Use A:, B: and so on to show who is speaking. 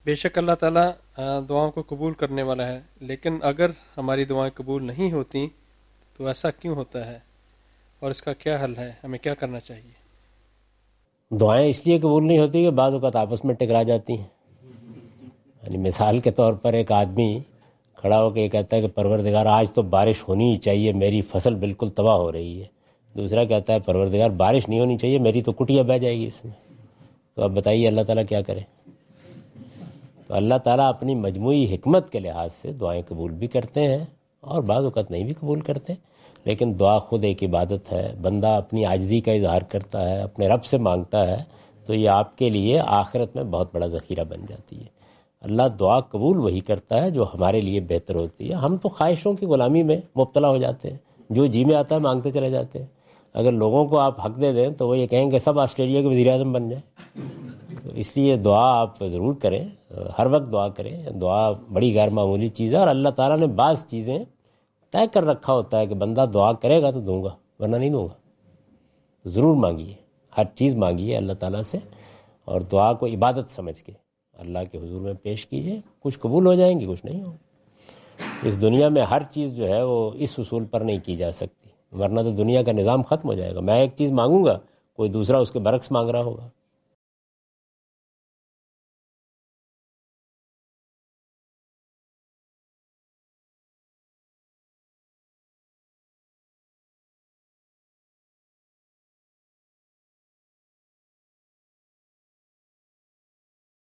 A: بے شک اللہ تعالیٰ دعاؤں کو قبول کرنے والا ہے، لیکن اگر ہماری دعائیں قبول نہیں ہوتی تو ایسا کیوں ہوتا ہے اور اس کا کیا حل ہے؟ ہمیں کیا کرنا چاہیے؟
B: دعائیں اس لیے قبول نہیں ہوتی کہ بعض اوقات آپس میں ٹکرا جاتی ہیں. یعنی مثال کے طور پر ایک آدمی کھڑا ہو کے یہ کہتا ہے کہ پروردگار آج تو بارش ہونی ہی چاہیے، میری فصل بالکل تباہ ہو رہی ہے. دوسرا کہتا ہے پروردگار بارش نہیں ہونی چاہیے، میری تو کٹیا بہہ جائے گی اس میں. تو اب بتائیے اللہ تعالیٰ کیا کرے؟ تو اللہ تعالیٰ اپنی مجموعی حکمت کے لحاظ سے دعائیں قبول بھی کرتے ہیں اور بعض اوقات نہیں بھی قبول کرتے. لیکن دعا خود ایک عبادت ہے، بندہ اپنی عاجزی کا اظہار کرتا ہے، اپنے رب سے مانگتا ہے، تو یہ آپ کے لیے آخرت میں بہت بڑا ذخیرہ بن جاتی ہے. اللہ دعا قبول وہی کرتا ہے جو ہمارے لیے بہتر ہوتی ہے. ہم تو خواہشوں کی غلامی میں مبتلا ہو جاتے ہیں، جو جی میں آتا ہے مانگتے چلے جاتے ہیں. اگر لوگوں کو آپ حق دے دیں تو وہ یہ کہیں کہ سب آسٹریلیا کے وزیر اعظم بن جائیں. تو اس لیے دعا آپ ضرور کریں، ہر وقت دعا کریں. دعا بڑی غیر معمولی چیز ہے، اور اللہ تعالیٰ نے بعض چیزیں طے کر رکھا ہوتا ہے کہ بندہ دعا کرے گا تو دوں گا، ورنہ نہیں دوں گا. ضرور مانگیے، ہر چیز مانگیے اللہ تعالیٰ سے، اور دعا کو عبادت سمجھ کے اللہ کے حضور میں پیش کیجئے. کچھ قبول ہو جائیں گی، کچھ نہیں ہو. اس دنیا میں ہر چیز جو ہے وہ اس اصول پر نہیں کی جا سکتی، ورنہ تو دنیا کا نظام ختم ہو جائے گا. میں ایک چیز مانگوں گا، کوئی دوسرا اس کے برعکس مانگ رہا ہوگا.